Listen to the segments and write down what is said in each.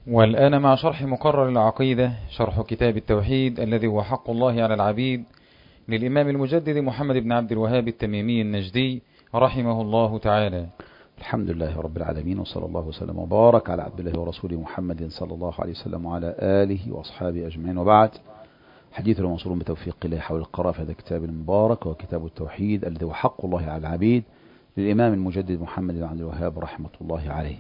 والآن مع شرح مقرر العقيدة، شرح كتاب التوحيد الذي هو حق الله على العبيد، للإمام المجدد محمد بن عبد الوهاب التميمي النجدي رحمه الله تعالى. الحمد لله رب العالمين، وصلى الله وسلم وبارك على عبد الله ورسوله محمد صلى الله عليه وسلم وعلى آله وأصحابه أجمعين، وبعد. حديثنا موصول بتوفيق الله حول القراءة في هذا الكتاب المبارك، وكتاب التوحيد الذي هو حق الله على العبيد، للإمام المجدد محمد بن عبد الوهاب رحمة الله عليه.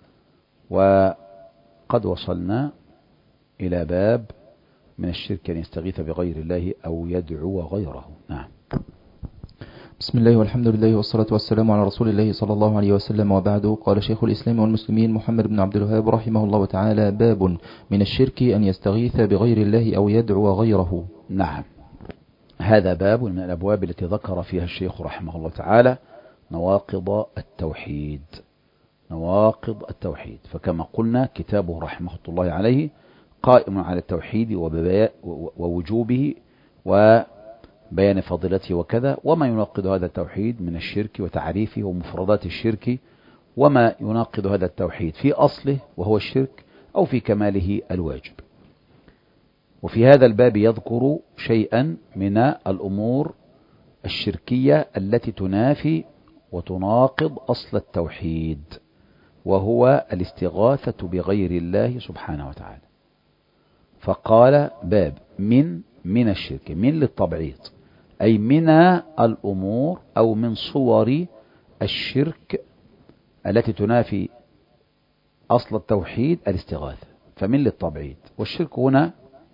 وقد وصلنا إلى باب من الشرك أن يستغيث بغير الله أو يدعو غيره. نعم. بسم الله والحمد لله والصلاة والسلام على رسول الله صلى الله عليه وسلم، وبعد. قال شيخ الإسلام والمسلمين محمد بن عبد الوهاب رحمه الله تعالى: باب من الشرك أن يستغيث بغير الله أو يدعو غيره. نعم، هذا باب من الأبواب التي ذكر فيها الشيخ رحمه الله تعالى نواقض التوحيد. نواقض التوحيد، فكما قلنا كتابه رحمه الله عليه قائم على التوحيد ووجوبه وبيان فضيلته وكذا، وما يناقض هذا التوحيد من الشرك وتعريفه ومفردات الشرك، وما يناقض هذا التوحيد في أصله وهو الشرك أو في كماله الواجب. وفي هذا الباب يذكر شيئا من الأمور الشركية التي تنافي وتناقض أصل التوحيد، وهو الاستغاثة بغير الله سبحانه وتعالى. فقال باب من الشرك، من للتبعيض، أي من الأمور أو من صور الشرك التي تنافي أصل التوحيد الاستغاثة، فمن للتبعيض. والشرك هنا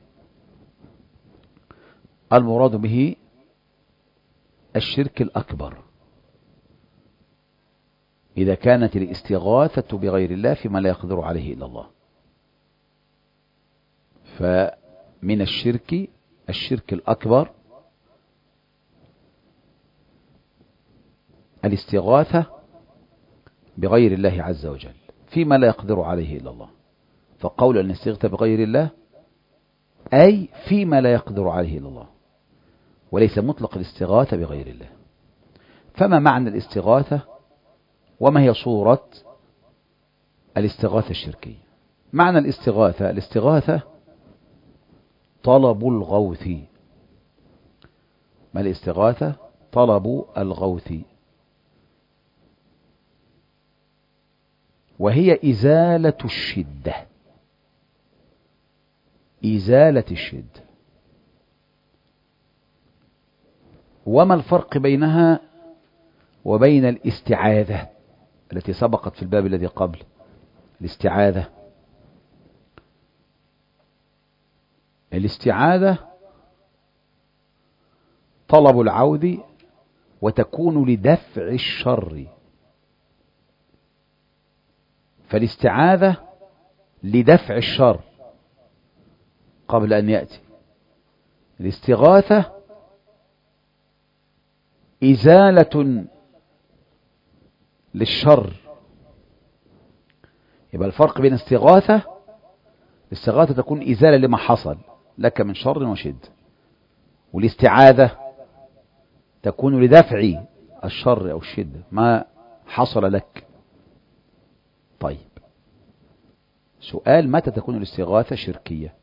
المراد به الشرك الأكبر، إذا كانت الاستغاثة بغير الله فيما لا يقدر عليه إلا الله. فمن الشرك الأكبر الاستغاثة بغير الله عز وجل فيما لا يقدر عليه إلا الله. فقول أن يستغيث بغير الله أي فيما لا يقدر عليه إلا الله، وليس مطلق الاستغاثة بغير الله. فما معنى الاستغاثة، وما هي صورة الاستغاثة الشركية؟ معنى الاستغاثة طلب الغوث. ما الاستغاثة؟ طلب الغوث، وهي إزالة الشدة. إزالة الشدة. وما الفرق بينها وبين الاستعاذة التي سبقت في الباب الذي قبل؟ الاستعاذة طلب العوذ، وتكون لدفع الشر. فالاستعاذة لدفع الشر قبل أن يأتي. الاستغاثة إزالة للشر. يبقى الفرق بين الاستغاثة تكون إزالة لما حصل لك من شر وشد، والاستعاذة تكون لدفع الشر أو الشدة ما حصل لك. طيب، سؤال: متى تكون الاستغاثة شركية؟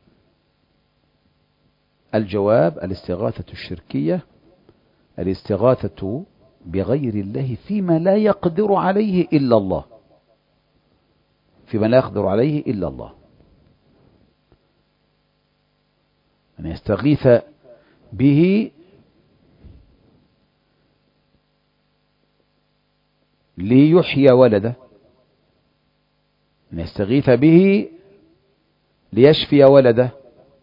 الجواب: الاستغاثة الشركية الاستغاثة بغير الله فيما لا يقدر عليه إلا الله. فيما لا يقدر عليه إلا الله، أن يستغيث به ليحيي ولده، أن يستغيث به ليشفي ولده،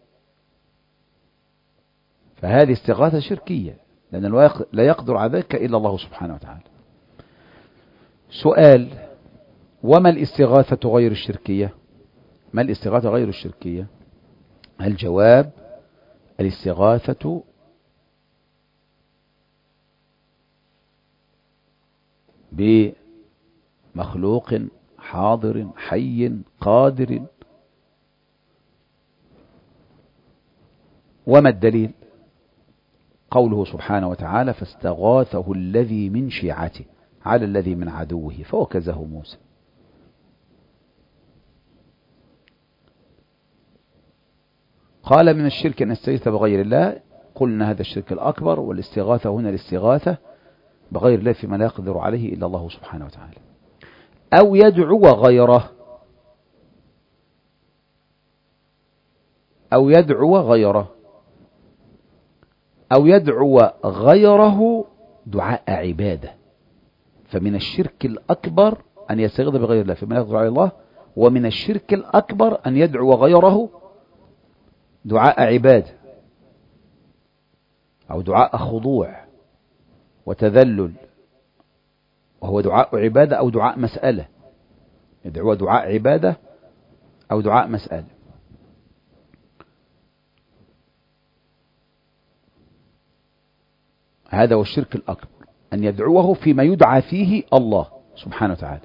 فهذه استغاثة شركية، لأن لا يقدر على ذلك إلا الله سبحانه وتعالى. سؤال: وما الاستغاثة غير الشركية؟ ما الاستغاثة غير الشركية؟ الجواب: الاستغاثة بمخلوق حاضر حي قادر. وما الدليل؟ قوله سبحانه وتعالى: فاستغاثه الذي من شيعته على الذي من عدوه فوكزه موسى. قال من الشرك أن يستغيث بغير الله، قلنا هذا الشرك الأكبر، والاستغاثة هنا الاستغاثة بغير الله فيما لا يقدر عليه إلا الله سبحانه وتعالى. أو يدعو غيره، أو يدعو غيره، أو يدعو غيره دعاء عبادة. فمن الشرك الأكبر أن يستغيث بغير الله فيما لا يقدر عليه الله، ومن الشرك الأكبر أن يدعو غيره دعاء عبادة أو دعاء خضوع وتذلل، وهو دعاء عبادة أو دعاء مسألة. يدعو دعاء عبادة أو دعاء مسألة. هذا هو الشرك الأكبر، أن يدعوه فيما يدعى فيه الله سبحانه وتعالى.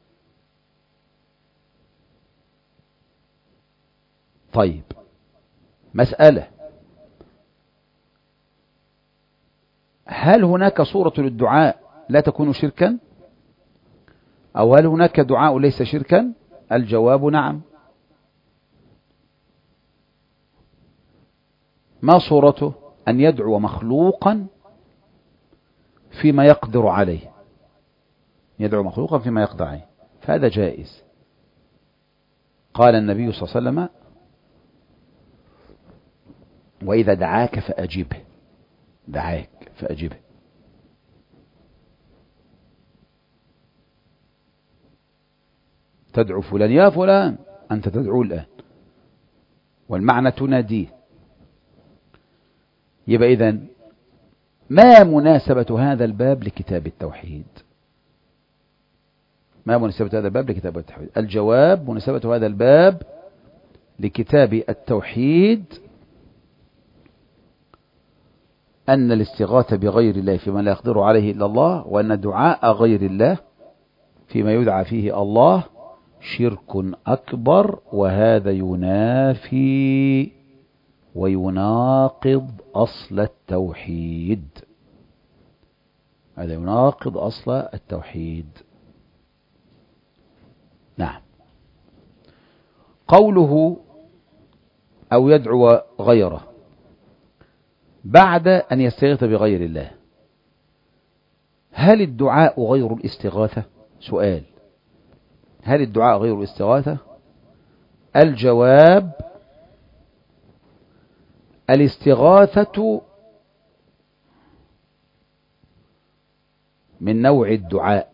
طيب، مسألة: هل هناك صورة للدعاء لا تكون شركا؟ أو هل هناك دعاء ليس شركا؟ الجواب نعم. ما صورته؟ أن يدعو مخلوقا فيما يقدر عليه، يدعو مخلوقا فيما يقدر عليه، فهذا جائز. قال النبي صلى الله عليه وسلم: وإذا دعاك فأجبه. دعاك فأجبه. تدعو فلان: يا فلان، أنت تدعو الآن، والمعنى تناديه. يبقى إذن ما مناسبة هذا الباب لكتاب التوحيد؟ ما مناسبة هذا الباب لكتاب التوحيد؟ الجواب: مناسبة هذا الباب لكتاب التوحيد أن الاستغاثة بغير الله فيما لا يقدر عليه إلا الله، وأن دعاء غير الله فيما يدعى فيه الله شرك أكبر، وهذا ينافي ويناقض أصل التوحيد. هذا يناقض أصل التوحيد. نعم. قوله أو يدعو غيره بعد أن يستغيث بغير الله، هل الدعاء غير الاستغاثة؟ سؤال: هل الدعاء غير الاستغاثة؟ الجواب: الاستغاثة من نوع الدعاء،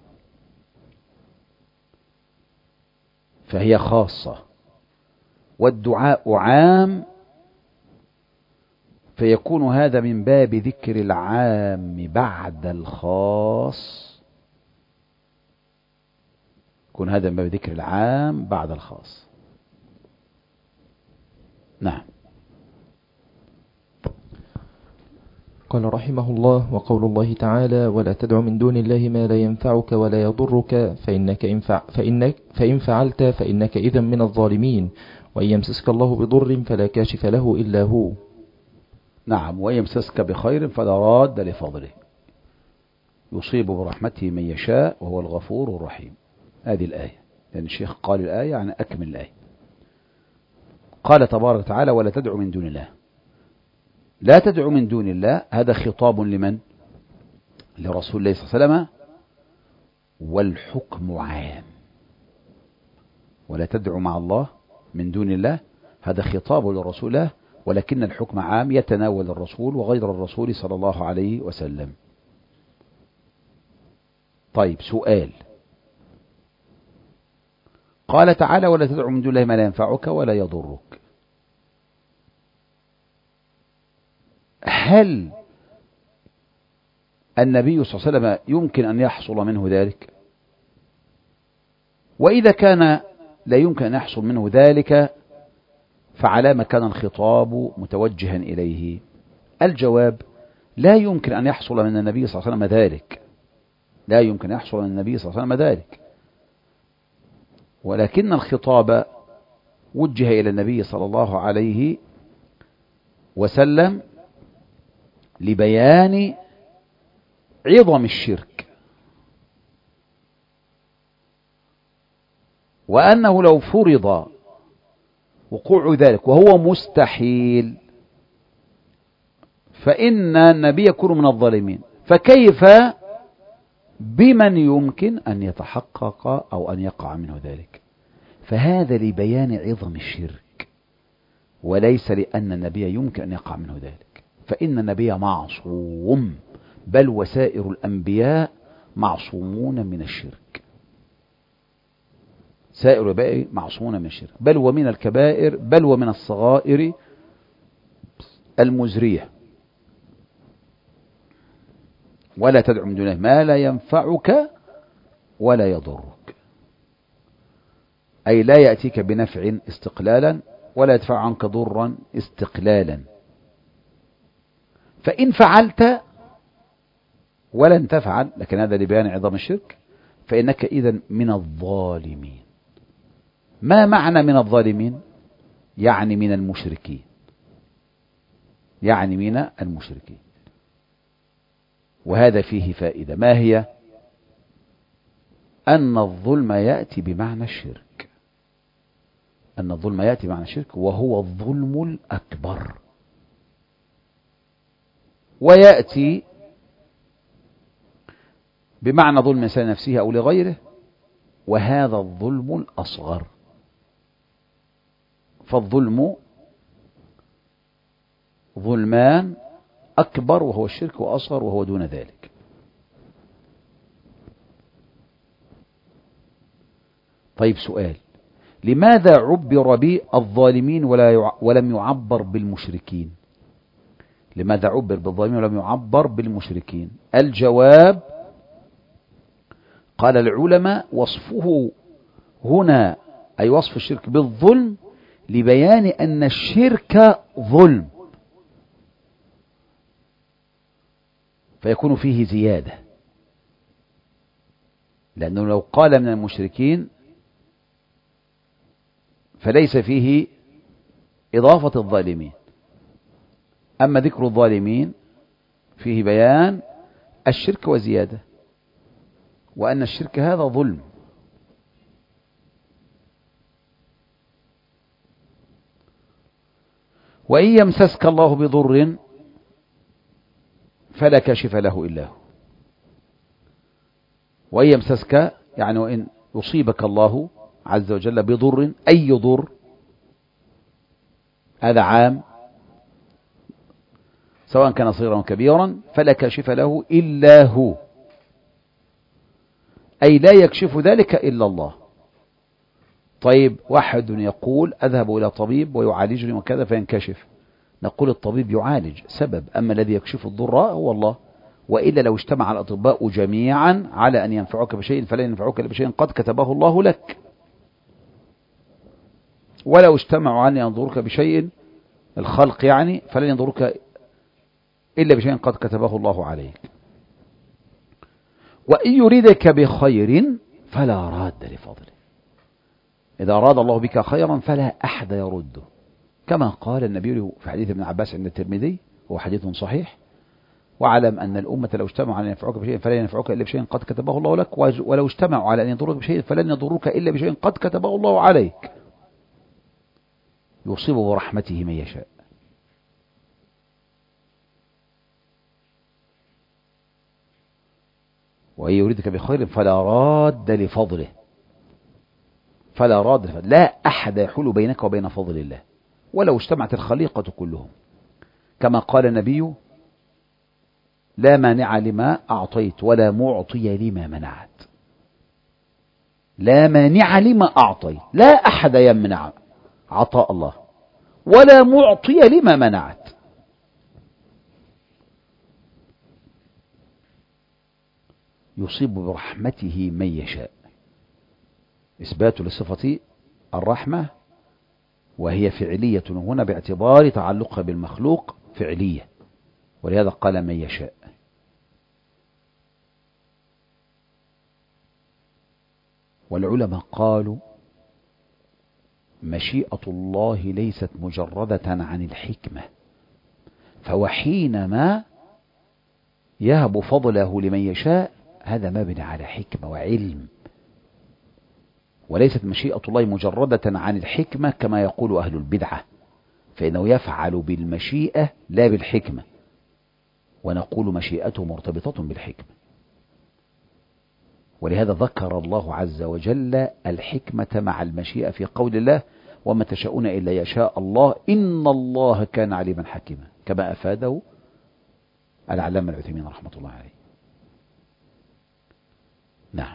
فهي خاصة، والدعاء عام، فيكون هذا من باب ذكر العام بعد الخاص. يكون هذا من باب ذكر العام بعد الخاص. نعم. قال رحمه الله: وقول الله تعالى: ولا تدع من دون الله ما لا ينفعك ولا يضرك فإن فعلت فإنك إذا من الظالمين، وإن يمسسك الله بضر فلا كاشف له إلا هو. نعم. وإن يمسسك بخير فلا راد لفضله، يصيب برحمته من يشاء وهو الغفور الرحيم. هذه الآية، لأن الشيخ قال الآية يعني أكمل الآية. قال تبارك وتعالى: ولا تدع من دون الله. لا تدع من دون الله، هذا خطاب لمن؟ لرسول الله صلى الله عليه وسلم، والحكم عام. ولا تدع مع الله من دون الله، هذا خطاب لرسول الله، ولكن الحكم عام يتناول الرسول وغير الرسول صلى الله عليه وسلم. طيب، سؤال: قال تعالى: ولا تدع من دون الله ما لا ينفعك ولا يضرك. هل النبي صلى الله عليه وسلم يمكن أن يحصل منه ذلك؟ وإذا كان لا يمكن أن يحصل منه ذلك، فعلى ما كان الخطاب متوجها إليه؟ الجواب: لا يمكن أن يحصل من النبي صلى الله عليه وسلم ذلك. لا يمكن أن يحصل من النبي صلى الله عليه وسلم ذلك، ولكن الخطاب وجه إلى النبي صلى الله عليه وسلم لبيان عظم الشرك، وأنه لو فرض وقوع ذلك وهو مستحيل، فإن النبي يكون من الظالمين، فكيف بمن يمكن أن يتحقق أو أن يقع منه ذلك؟ فهذا لبيان عظم الشرك، وليس لأن النبي يمكن أن يقع منه ذلك، فإن النبي معصوم، بل وسائر الأنبياء معصومون من الشرك، سائر الأنبياء معصومون من الشرك، بل ومن الكبائر، بل ومن الصغائر المزرية. ولا تدع من دونه ما لا ينفعك ولا يضرك، أي لا يأتيك بنفع استقلالا ولا يدفع عنك ضرا استقلالا. فإن فعلت ولن تفعل، لكن هذا لبيان عظم الشرك، فإنك إذن من الظالمين. ما معنى من الظالمين؟ يعني من المشركين، يعني من المشركين. وهذا فيه فائدة، ما هي؟ أن الظلم يأتي بمعنى الشرك، أن الظلم يأتي بمعنى الشرك، وهو الظلم الأكبر، ويأتي بمعنى ظلم الإنسان نفسه أو لغيره، وهذا الظلم الأصغر. فالظلم ظلمان، أكبر وهو الشرك، وأصغر وهو دون ذلك. طيب سؤال، لماذا عبر بالظالمين ولم يعبر بالمشركين؟ لماذا عبر بالظالمين ولم يعبر بالمشركين؟ الجواب، قال العلماء: وصفه هنا أي وصف الشرك بالظلم لبيان أن الشرك ظلم، فيكون فيه زيادة، لأنه لو قال من المشركين فليس فيه إضافة الظالمين، أما ذكر الظالمين فيه بيان الشرك وزيادة، وأن الشرك هذا ظلم. وإن يمسسك الله بضر فلا كاشف له إلا هو. وإن يمسسك يعني وإن يصيبك الله عز وجل بضر، أي ضر، هذا عام، سواء كان صغيرا أو كبيرا، فلا كاشف له إلا هو، أي لا يكشف ذلك إلا الله. طيب واحد يقول أذهب إلى طبيب ويعالجني وكذا فينكشف، نقول الطبيب يعالج سبب، أما الذي يكشف الضر هو الله. وإلا لو اجتمع الأطباء جميعا على أن ينفعوك بشيء فلا ينفعوك إلا بشيء قد كتبه الله لك، ولو اجتمعوا على أن ينظروك بشيء، الخلق يعني، فلن ينظروك إلا بشيء قد كتبه الله عليك. وإن يريدك بخير فلا راد لفضله، إذا أراد الله بك خيرا فلا أحد يرده، كما قال النبي في حديث ابن عباس عند الترمذي، هو حديث صحيح: واعلم أن الأمة لو اجتمعوا على أن ينفعوك بشيء فلا ينفعوك إلا بشيء قد كتبه الله لك، ولو اجتمعوا على أن يضروك بشيء فلن يضروك إلا بشيء قد كتبه الله عليك، يصيب برحمته من يشاء. وإن يريدك بخير فلا راد لفضله، فلا راد لفضله، لا أحد يحول بينك وبين فضل الله ولو اجتمعت الخليقة كلهم، كما قال النبي: لا مانع لما أعطيت ولا معطي لما منعت. لا مانع لما أعطيت، لا أحد يمنع عطاء الله، ولا معطي لما منعت. يصيب برحمته من يشاء، إثبات لصفة الرحمة، وهي فعلية هنا باعتبار تعلقها بالمخلوق فعلية، ولهذا قال من يشاء. والعلماء قالوا: مشيئة الله ليست مجردة عن الحكمة، فهو حينما يهب فضله لمن يشاء هذا مبني على حكمة وعلم، وليست مشيئة الله مجردة عن الحكمة كما يقول أهل البدعة، فإنه يفعل بالمشيئة لا بالحكمة، ونقول مشيئته مرتبطة بالحكمة. ولهذا ذكر الله عز وجل الحكمة مع المشيئة في قول الله: وما تشاءون إلا يشاء الله إن الله كان عليما حكيما، كما أفاده العلامة العثيمين رحمة الله عليه. نعم.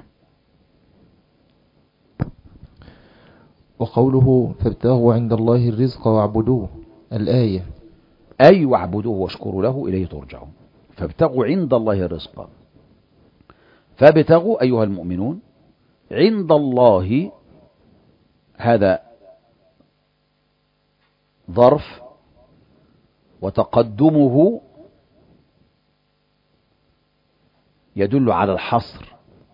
وقوله فابتغوا عند الله الرزق واعبدوه، الآية. أي واعبدوه واشكروا له إليه ترجعون. فابتغوا عند الله الرزق، فابتغوا أيها المؤمنون عند الله، هذا ظرف، وتقدمه يدل على الحصر.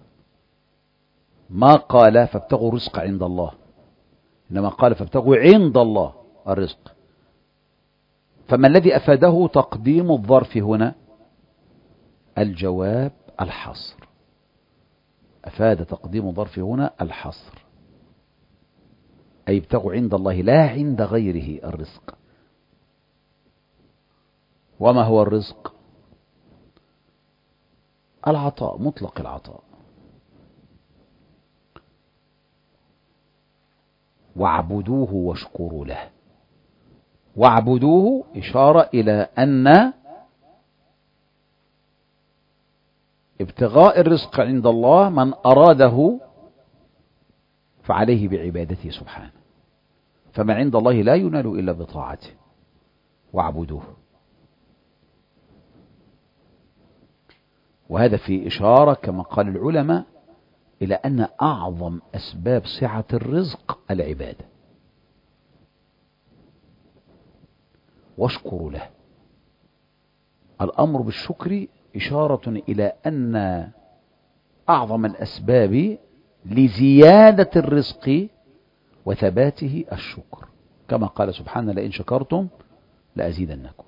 ما قال فابتغوا الرزق عند الله، إنما قال فابتغوا عند الله الرزق. فما الذي أفاده تقديم الظرف هنا؟ الجواب الحصر. أفاد تقديم الظرف هنا الحصر، أي ابتغوا عند الله لا عند غيره الرزق. وما هو الرزق؟ العطاء، مطلق العطاء. واعبدوه واشكروا له. واعبدوه إشارة إلى أن ابتغاء الرزق عند الله من أراده فعليه بعبادته سبحانه، فما عند الله لا ينال إلا بطاعته. واعبدوه، وهذا في إشارة كما قال العلماء إلى أن أعظم أسباب سعة الرزق العبادة. واشكروا له، الأمر بالشكر إشارة إلى أن أعظم الأسباب لزيادة الرزق وثباته الشكر، كما قال سبحانه: لئن شكرتم لأزيدنكم،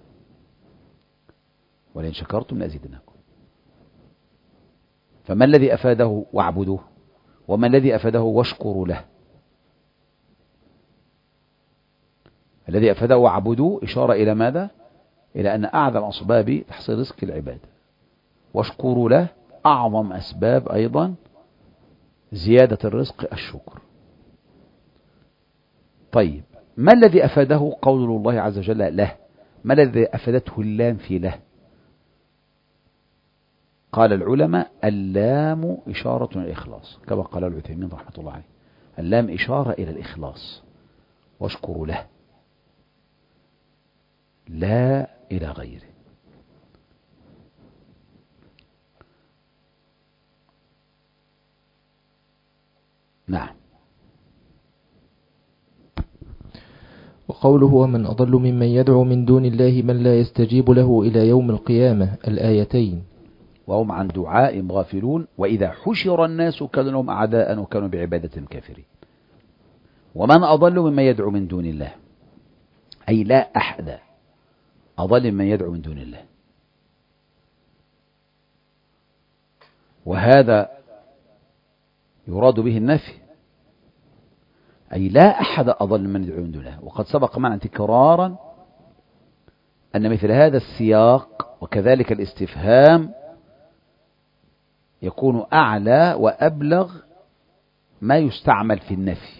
ولئن شكرتم لأزيدنكم. فما الذي أفاده واعبدوه؟ وما الذي أفاده واشكروا له؟ الذي أفاده واعبدوه إشارة إلى ماذا؟ إلى أن أعظم أسباب تحصيل رزق العبادة. واشكروا له أعظم أسباب أيضا زيادة الرزق الشكر. طيب، ما الذي أفاده قول الله عز وجل له؟ ما الذي أفادته اللام في له؟ قال العلماء: اللام إشارة إلى الإخلاص، كما قال العثيمين رحمة الله عليه، اللام إشارة إلى الإخلاص. واشكروا له لا إلى غيره. نعم. وقوله ومن أضل ممن يدعو من دون الله من لا يستجيب له إلى يوم القيامة، الآيتين. وهم عن دعائهم غافلون وإذا حشر الناس كانوا لهم أعداء وكانوا بعبادتهم كافرين. ومن أضل ممن يدعو من دون الله، أي لا أحد أضل ممن يدعو من دون الله. وهذا يراد به النفي، أي لا أحد أضل من يدعو من دون الله. وقد سبق معنا تكرارا أن مثل هذا السياق وكذلك الاستفهام يكون أعلى وأبلغ ما يستعمل في النفي،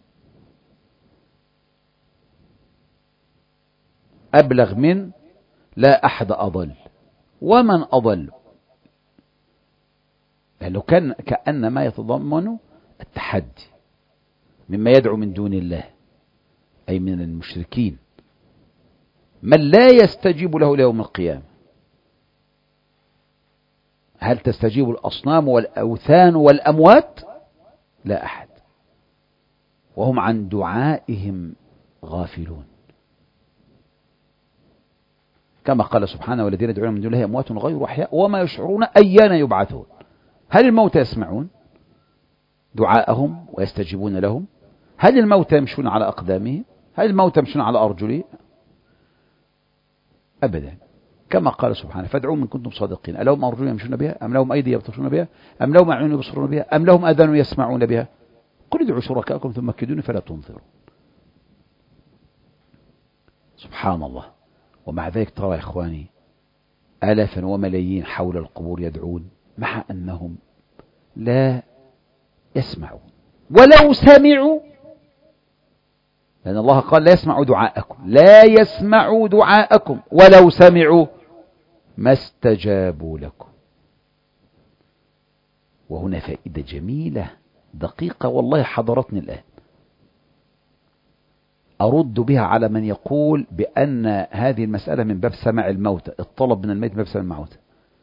أبلغ من لا أحد أضل. ومن أضل، لأنه كأن ما يتضمن التحدي مما يدعو من دون الله، أي من المشركين، من لا يستجيب له ليوم القيامة. هل تستجيب الأصنام والأوثان والأموات؟ لا أحد. وهم عن دعائهم غافلون، كما قال سبحانه: والذين يدعون من دون الله أموات غير أحياء وما يشعرون أيان يبعثون. هل الموتى يسمعون دعاءهم ويستجيبون لهم؟ هل الموتى يمشون على أقدامهم؟ هل الموتى يمشون على أرجلهم؟ أبدا. كما قال سبحانه: فادعوا من كنتم صادقين، ألهم أرجل يمشون بها، أم لهم أيدي يبطشون بها، أم لهم أعين يبصرون بها، أم لهم آذان يسمعون بها. قل ادعوا شركاءكم ثم كيدوني فلا تنظرون. سبحان الله. ومع ذلك ترى يا إخواني آلافا وملايين حول القبور يدعون مع أنهم لا يسمعون، ولو سمعوا، لأن الله قال لا يسمع دعاءكم، لا يسمع دعاءكم ولو سمعوا ما استجابوا لكم. وهنا فائدة جميلة دقيقة والله حضرتني الآن أرد بها على من يقول بأن هذه المسألة من باب سماع الموتى، الطلب من الميت من باب سماع الموتى.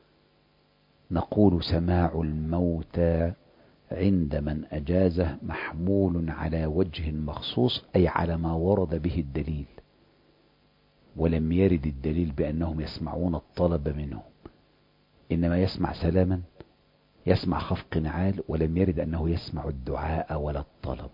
نقول سماع الموتى عند من أجازه محمول على وجه مخصوص، أي على ما ورد به الدليل، ولم يرد الدليل بأنهم يسمعون الطلب منهم، إنما يسمع سلاما، يسمع خفق نعال، ولم يرد أنه يسمع الدعاء ولا الطلب.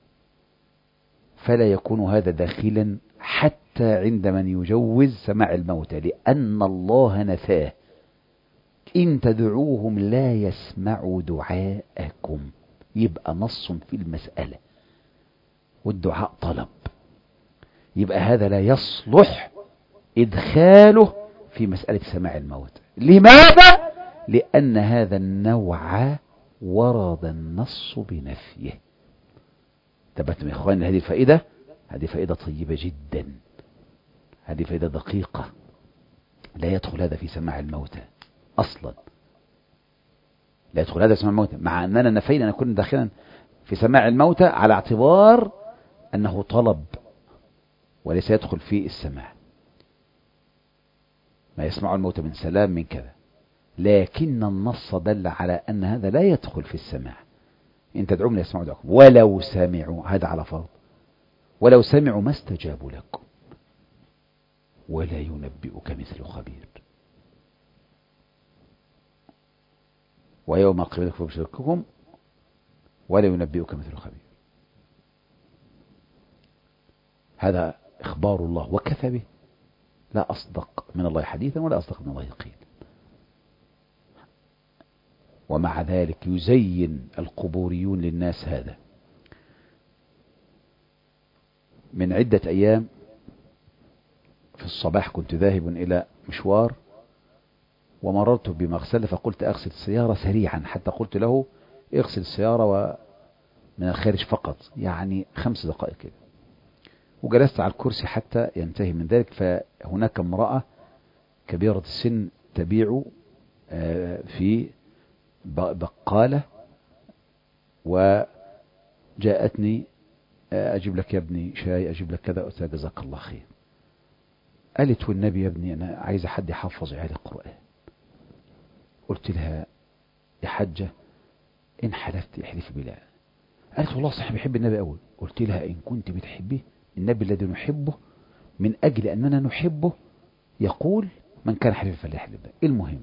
فلا يكون هذا داخلا حتى عند من يجوز سماع الموتى، لأن الله نفاه: إن تدعوهم لا يسمعوا دعاءكم. يبقى نص في المسألة، والدعاء طلب، يبقى هذا لا يصلح إدخاله في مسألة سماع الموتى. لماذا؟ لأن هذا النوع ورد النص بنفيه. تبتم يا إخواني هذه الفائدة، هذه فائدة طيبة جدا، هذه فائدة دقيقة. لا يدخل هذا في سماع الموتى أصلا، لا يدخل هذا في سماع الموتى، مع أننا نفينا أن نكون داخلا في سماع الموتى على اعتبار أنه طلب وليس يدخل في السماع. ما يسمع الموتى من سلام من كذا، لكن النص دل على أن هذا لا يدخل في السماع. إن تدعوهم لا يسمعوا دعاءكم ولو سمعوا، هذا على فرض، ولو سمعوا ما استجابوا لكم ولا ينبئك مثل خبير. ويوم القيامة بشرككم ولا ينبئك مثل خبير. هذا إخبار الله وكفى به، لا أصدق من الله حديثا ولا أصدق من الله قيلا. ومع ذلك يزين القبوريون للناس هذا. من عدة أيام في الصباح كنت ذاهب إلى مشوار ومررت بمغسلة، فقلت أغسل السيارة سريعا، حتى قلت له اغسل السيارة من الخارج فقط، يعني 5 دقائق كده. وجلست على الكرسي حتى ينتهي من ذلك، فهناك امرأة كبيرة السن تبيع في بقالة، وجاءتني أجيب لك يا ابني شاي، أجيب لك كذا، قلت جزاك الله خير. قالت والنبي يا ابني أنا عايز حد يحفظ عيالي القرآن. قلت لها يا حجة إن حلفت احلف بالله. قالت والله صح بحب النبي أول. قلت لها إن كنت بتحبيه، النبي الذي نحبه من أجل أننا نحبه يقول من كان حليفا فليحلف بالله. المهم،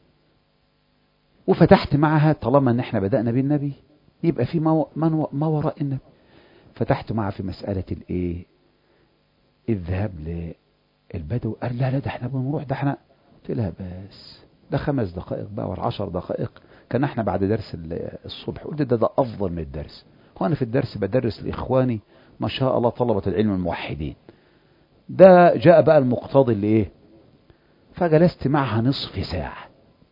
وفتحت معها طالما ان احنا بدأنا بالنبي يبقى في ما وراء النبي. فتحت معها في مسألة الايه، الذهاب للبدو. قال لا ده احنا بنروح، ده احنا. قلت لها بس ده 5 دقائق بقى ولا 10 دقائق، كان احنا بعد درس الصبح. قلت ده افضل من الدرس. وانا في الدرس بدرس لاخواني ما شاء الله طلبة العلم الموحدين، ده جاء بقى المقتضي اللي ايه. فجلست معها نصف ساعة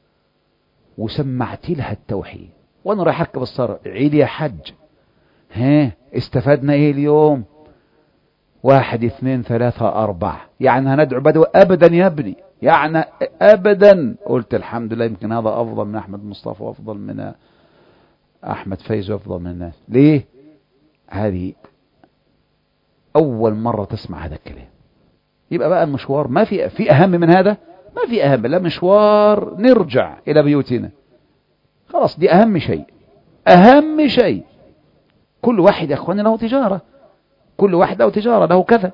وسمعت لها التوحيد وانا رايح اركب السيارة. عيد يا حج، ها استفدنا ايه اليوم؟ 1 2 3 4، يعني هندعو بدو؟ ابدا يا ابني، يعني ابدا. قلت الحمد لله، يمكن هذا افضل من احمد مصطفى وافضل من احمد فايز وافضل من الناس. ليه؟ هذه اول مرة تسمع هذا الكلام. يبقى بقى المشوار ما في اهم من هذا، ما في اهم، لا مشوار نرجع الى بيوتنا، خلاص دي اهم شيء، اهم شيء. كل واحد يا اخواني له تجارة، كل واحد له تجارة، له كذا.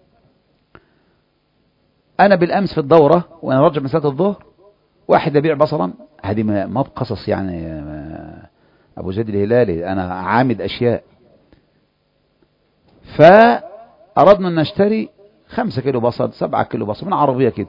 انا بالامس في الدورة وانا راجع من صلاة الظهر، واحد يبيع بصلا. هذه ما بقصص يعني ابو زيد الهلالي، انا عامد اشياء. فاردنا ان نشتري 5 كيلو بصل، 7 كيلو بصل من عربية كده.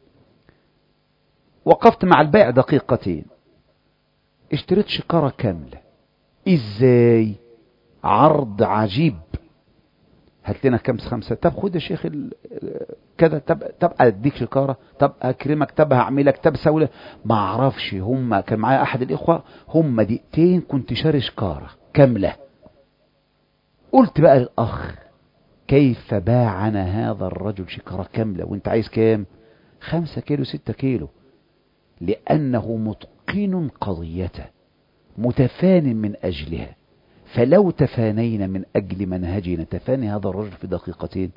وقفت مع البائع دقيقتين، اشتريت شكارة كاملة. ازاي؟ عرض عجيب، هات لنا كم خمسة، طب خد يا شيخ كذا، طب اديك شكارة، طب اكرمك، طب هعملك، طب سوي. ما اعرفش، هم كان معايا احد الاخوة، هم دقيقتين كنت شاري شكارة كاملة. قلت بقى للاخ كيف باعنا هذا الرجل شكارة كاملة وانت عايز كام؟ 5 كيلو 6 كيلو، لانه متقن قضيته، متفان من اجلها. فلو تفانينا من أجل منهجنا تفاني هذا الرجل في دقيقتين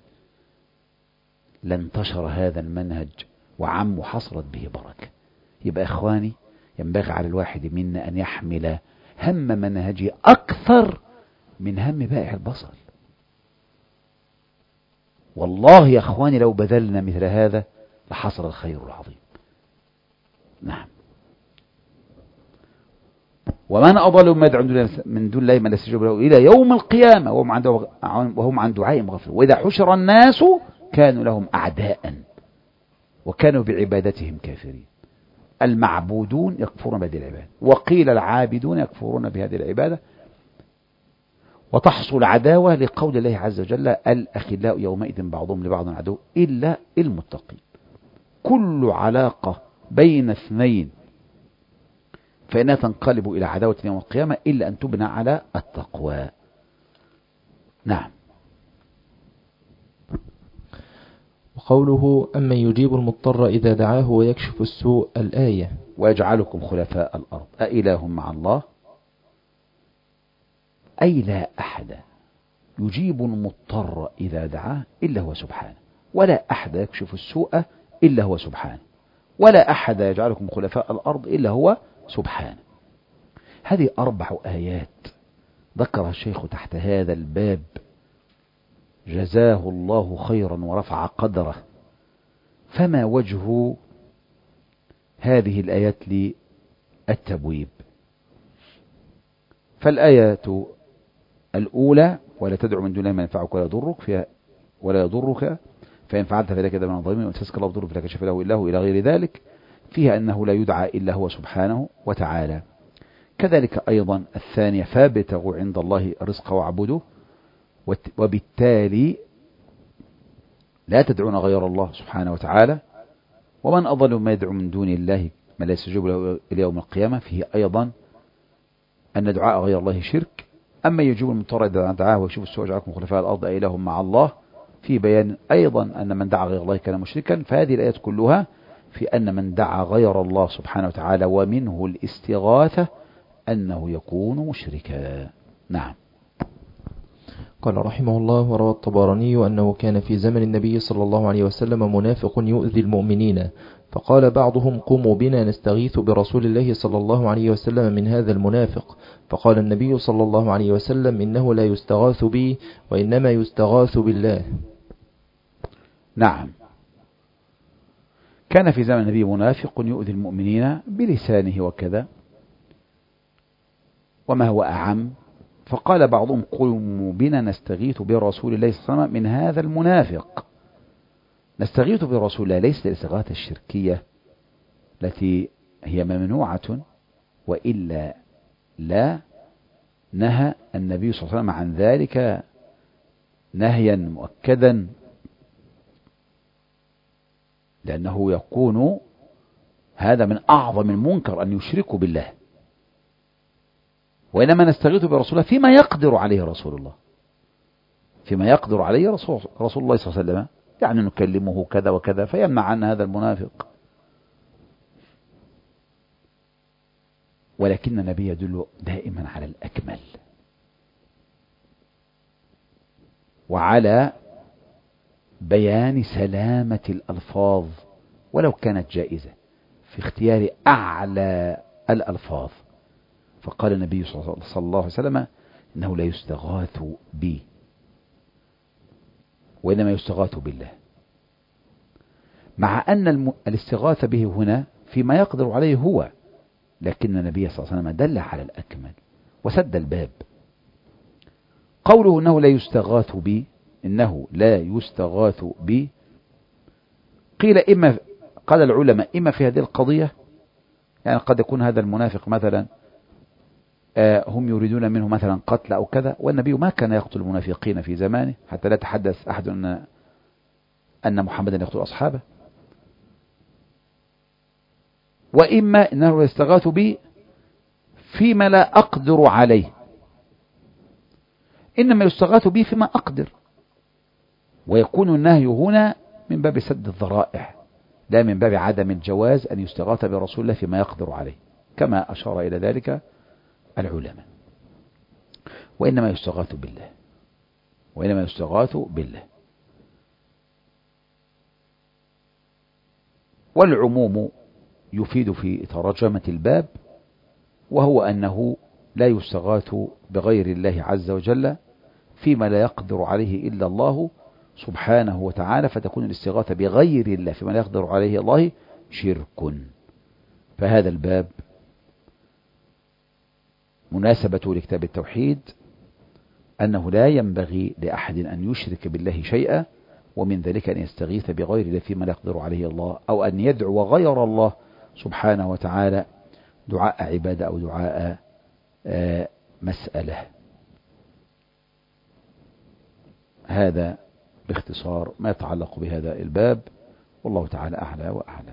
لانتشر هذا المنهج وعم حصلت به بركة. يبقى إخواني ينبغي على الواحد منا أن يحمل هم منهجه أكثر من هم بائع البصل. والله يا إخواني لو بذلنا مثل هذا لحصل الخير العظيم. نعم. ومن أضل ما يدعو من دون الله من لا يستجيب له إلى يوم القيامة وهم عن دعائهم غافلون. وإذا حشر الناس كانوا لهم أعداء وكانوا بعبادتهم كافرين. المعبودون يكفرون بهذه العبادة، وقيل العابدون يكفرون بهذه العبادة، وتحصل عداوة لقول الله عز وجل الأخلاء يومئذ بعضهم لبعض عدو إلا المتقين. كل علاقة بين اثنين فإنها تنقلب إلى عداوة يوم القيامة إلا أن تبنى على التقوى. نعم. وقوله أمن يجيب المضطر إذا دعاه ويكشف السوء، الآية. ويجعلكم خلفاء الأرض أإله مع الله، أي لا أحد يجيب المضطر إذا دعاه إلا هو سبحانه، ولا أحد يكشف السوء إلا هو سبحانه، ولا أحد يجعلكم خلفاء الأرض إلا هو سبحانه. هذه 4 آيات ذكرها الشيخ تحت هذا الباب، جزاه الله خيرا ورفع قدره. فما وجه هذه الآيات للتبويب؟ فالآية الأولى ولا تدعو من دون الله ما ينفعك ولا يضرك فإن فعلت فذلك من الظالمين وتسك الله بضر فلا كشف له إلا هو إلى غير ذلك، فيها أنه لا يدعى إلا هو سبحانه وتعالى. كذلك أيضا الثانية فابتغوا عند الله رزق واعبدوه، وبالتالي لا تدعون غير الله سبحانه وتعالى. ومن أضل ما يدعو من دون الله ما لا يستجيب له إلى يوم القيامة، فيه أيضا أن دعاء غير الله شرك. أما يجيب المضطر إذا دعاه ويكشف السوء ويجعلكم خلفاء الأرض أإله مع الله، في بيان أيضا أن من دعا غير الله كان مشركا. فهذه الآيات كلها في أن من دعا غير الله سبحانه وتعالى ومنه الاستغاثة أنه يكون مشركا. نعم. قال رحمه الله: وروى الطبراني أنه كان في زمن النبي صلى الله عليه وسلم منافق يؤذي المؤمنين، فقال بعضهم: قوموا بنا نستغيث برسول الله صلى الله عليه وسلم من هذا المنافق. فقال النبي صلى الله عليه وسلم: إنه لا يستغاث بي وإنما يستغاث بالله. نعم. كان في زمن النبي منافق يؤذي المؤمنين بلسانه وكذا وما هو أعم، فقال بعضهم: قوموا بنا نستغيث برسول الله صلى الله عليه وسلم من هذا المنافق. نستغيث برسول الله ليس الاستغاثة الشركية التي هي ممنوعة، وإلا لا نهى النبي صلى الله عليه وسلم عن ذلك نهيا مؤكدا، لأنه يكون هذا من أعظم المنكر أن يشركوا بالله. وإنما نستغيث برسول الله فيما يقدر عليه رسول الله، فيما يقدر عليه رسول الله صلى الله عليه وسلم، يعني نكلمه كذا وكذا فيمنع عن هذا المنافق. ولكن النبي يدل دائما على الأكمل وعلى بيان سلامة الألفاظ ولو كانت جائزة في اختيار أعلى الألفاظ. فقال النبي صلى الله عليه وسلم: إنه لا يستغاث بي وإنما يستغاث بالله، مع أن الاستغاثة به هنا فيما يقدر عليه هو، لكن النبي صلى الله عليه وسلم دل على الأكمل وسد الباب. قوله إنه لا يستغاث بي، إنه لا يستغاث بي، قيل إما، قال العلماء إما في هذه القضية، يعني قد يكون هذا المنافق مثلا هم يريدون منه مثلا قتل أو كذا، والنبي ما كان يقتل المنافقين في زمانه حتى لا يتحدث أحد أن محمدا يقتل أصحابه. وإما أنه يستغاث به فيما لا أقدر عليه، إنما يستغاث به فيما أقدر، ويكون النهي هنا من باب سد الذرائع لا من باب عدم الجواز أن يستغاث برسول الله فيما يقدر عليه، كما أشار إلى ذلك العلماء. وإنما يستغاث بالله، وإنما يستغاث بالله. والعموم يفيد في ترجمة الباب، وهو أنه لا يستغاث بغير الله عز وجل فيما لا يقدر عليه إلا الله سبحانه وتعالى، فتكون الاستغاثة بغير الله فيما لا يقدر عليه الله شرك. فهذا الباب مناسبته لكتاب التوحيد أنه لا ينبغي لأحد أن يشرك بالله شيئا، ومن ذلك أن يستغيث بغير الله فيما لا يقدر عليه الله، أو أن يدعو غير الله سبحانه وتعالى دعاء عبادة أو دعاء مسألة. هذا باختصار ما يتعلق بهذا الباب، والله تعالى أعلى وأعلم.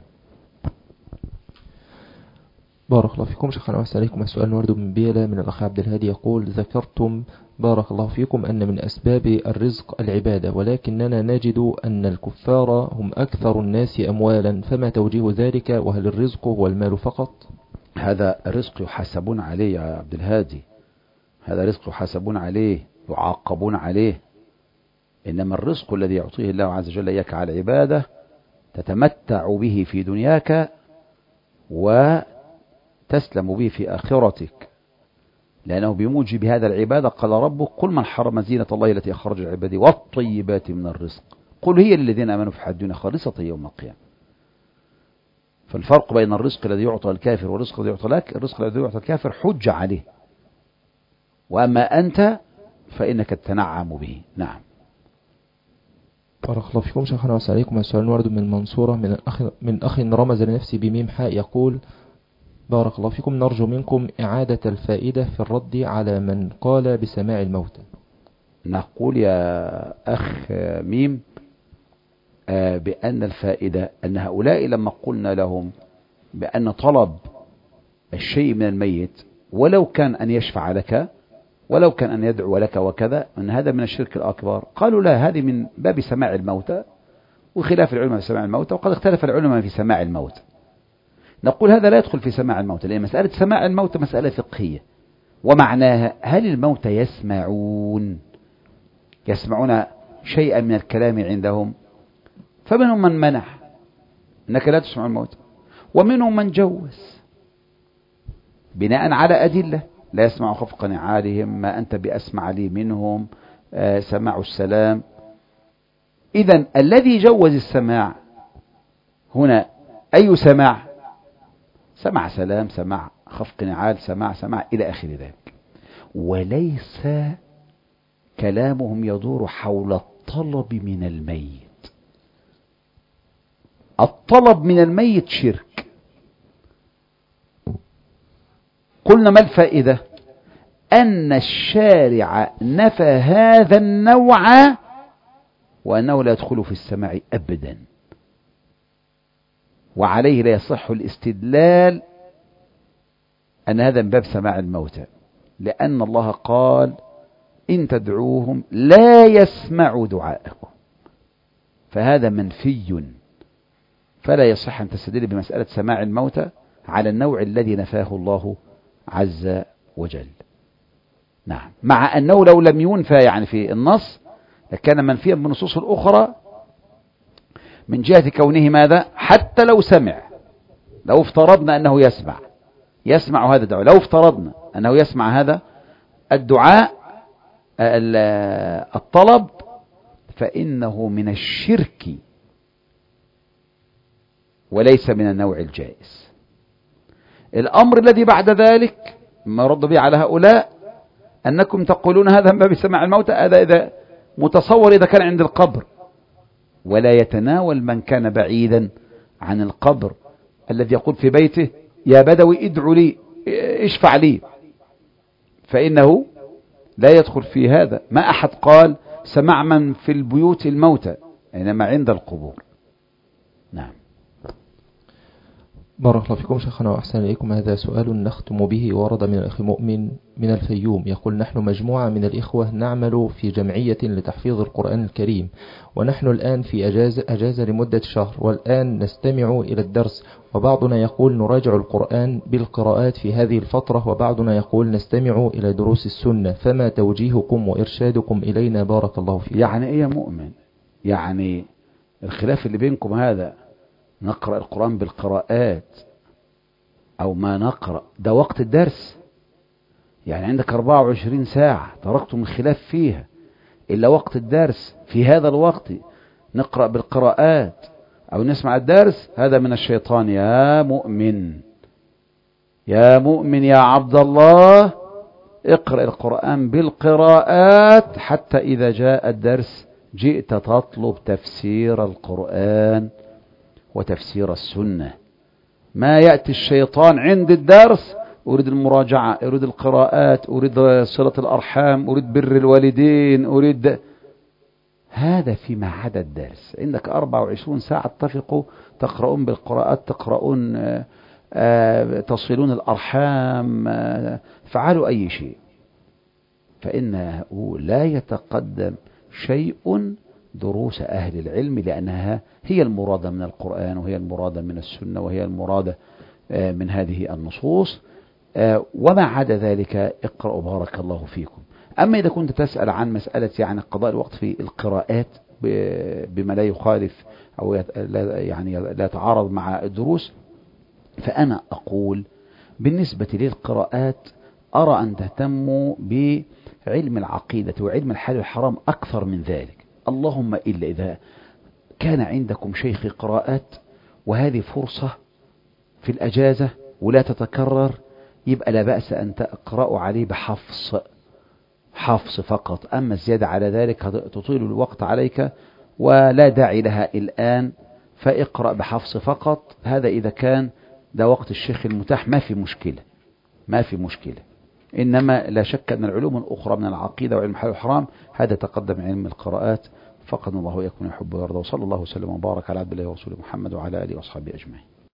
بارك الله فيكم. شيخنا وأحسن عليكم. السؤال ورد من بيلة من الأخ عبد الهادي يقول: ذكرتم بارك الله فيكم أن من أسباب الرزق العبادة، ولكننا نجد أن الكفار هم أكثر الناس أموالا، فما توجيه ذلك؟ وهل الرزق هو المال فقط؟ هذا رزق يحاسبون عليه يا عبد الهادي، هذا رزق يحاسبون عليه يعاقبون عليه. إنما الرزق الذي يعطيه الله عز وجل إياك على العبادة تتمتع به في دنياك وتسلم به في آخرتك، لأنه بموجب هذا العبادة قال ربك: قل من حرم زينة الله التي أخرج لعباده والطيبات من الرزق قل هي للذين آمنوا في الحياة الدنيا خالصة يوم القيامة. فالفرق بين الرزق الذي يعطى الكافر والرزق الذي يعطى لك: الرزق الذي يعطى الكافر حج عليه، وأما أنت فإنك تتنعم به. نعم. بارك الله فيكم. شيخنا وأحسن عليكم. السؤال ورد من المنصورة من أخ رمز لنفسه بميم حاء يقول: بارك الله فيكم، نرجو منكم إعادة الفائدة في الرد على من قال بسماع الموتى. نقول يا أخ ميم بأن الفائدة أن هؤلاء لما قلنا لهم بأن طلب الشيء من الميت ولو كان أن يشفع لك ولو كان أن يدعو لك وكذا أن هذا من الشرك الأكبر، قالوا لا، هذه من باب سماع الموتى، وخلاف العلماء في سماع الموتى، وقد اختلف العلماء في سماع الموتى. نقول هذا لا يدخل في سماع الموتى، لأن مسألة سماع الموتى مسألة فقهية، ومعناها هل الموتى يسمعون شيئا من الكلام عندهم؟ فمنهم من منح أنك لا تسمع الموتى، ومنهم من جوز بناء على أدلة: لا يسمع خفق نعالهم، ما أنت بأسمع لي منهم، سماع السلام. إذن الذي جوز السماع هنا أي سماع؟ سمع سلام، سمع خفق نعال، سمع إلى آخر ذلك، وليس كلامهم يدور حول الطلب من الميت. الطلب من الميت شرك. قلنا ما الفائدة؟ أن الشارع نفى هذا النوع وأنه لا يدخل في السماع أبدا، وعليه لا يصح الاستدلال أن هذا من باب سماع الموتى، لأن الله قال: إن تدعوهم لا يسمعوا دعاءكم، فهذا منفي، فلا يصح أن تستدل بمسألة سماع الموتى على النوع الذي نفاه الله عز وجل. نعم، مع أنه لو لم ينفى يعني في النص لكان منفيا بالنصوص الأخرى من جهة كونه ماذا؟ حتى لو سمع، لو افترضنا أنه يسمع هذا الدعاء، لو افترضنا أنه يسمع هذا الدعاء الطلب، فإنه من الشرك وليس من النوع الجائز. الأمر الذي بعد ذلك ما رد به على هؤلاء أنكم تقولون هذا من باب سماع الموتى، هذا إذا متصور إذا كان عند القبر، ولا يتناول من كان بعيدا عن القبر الذي يقول في بيته: يا بدوي ادعوا لي، اشفع لي. فإنه لا يدخل في هذا. ما أحد قال سمع من في البيوت الموتى، إنما عند القبور. نعم. بارك الله فيكم شيخنا وأحسن إليكم. هذا سؤال نختم به، ورد من الأخ مؤمن من الفيوم، يقول: نحن مجموعة من الإخوة نعمل في جمعية لتحفيظ القرآن الكريم، ونحن الآن في أجازة لمدة شهر، والآن نستمع إلى الدرس، وبعضنا يقول نراجع القرآن بالقراءات في هذه الفترة، وبعضنا يقول نستمع إلى دروس السنة، فما توجيهكم وإرشادكم إلينا بارك الله فيكم؟ يعني إيه يا مؤمن؟ يعني الخلاف اللي بينكم هذا، نقرأ القرآن بالقراءات أو ما نقرأ، ده وقت الدرس. يعني عندك 24 ساعة تركتم الخلاف فيها إلا وقت الدرس. في هذا الوقت نقرأ بالقراءات أو نسمع الدرس، هذا من الشيطان يا مؤمن. يا مؤمن يا عبد الله، اقرأ القرآن بالقراءات حتى إذا جاء الدرس جئت تطلب تفسير القرآن وتفسير السنة. ما يأتي الشيطان عند الدرس: أريد المراجعة، أريد القراءات، أريد صلة الأرحام، أريد بر الوالدين، أريد هذا فيما عدا الدرس. عندك 24 ساعة اتفقوا، تقرؤون بالقراءات، تقرؤون تصلون الأرحام، فعلوا أي شيء، فإنه لا يتقدم شيء دروس أهل العلم، لأنها هي المرادة من القرآن، وهي المرادة من السنة، وهي المرادة من هذه النصوص. وما عدا ذلك اقرأوا بارك الله فيكم. أما إذا كنت تسأل عن مسألة يعني قضاء الوقت في القراءات بما لا يخالف أو يعني لا يتعارض مع الدروس، فأنا أقول بالنسبة للقراءات أرى أن تهتموا بعلم العقيدة وعلم الحلال والحرام أكثر من ذلك. اللهم إلا إذا كان عندكم شيخ قراءات وهذه فرصة في الأجازة ولا تتكرر، يبقى لا بأس أن تقرأوا عليه حفص فقط. أما الزيادة على ذلك تطيل الوقت عليك ولا داعي لها الآن، فاقرأ بحفص فقط. هذا إذا كان ده وقت الشيخ المتاح ما في مشكلة. إنما لا شك أن العلوم الأخرى من العقيدة وعلم الحلال والحرام هذا تقدم علم القراءات. فقد الله يكون يحب ويرضى. وصلى الله وسلم وبارك على عبد الله ورسوله محمد وعلى آله وأصحابه أجمعين.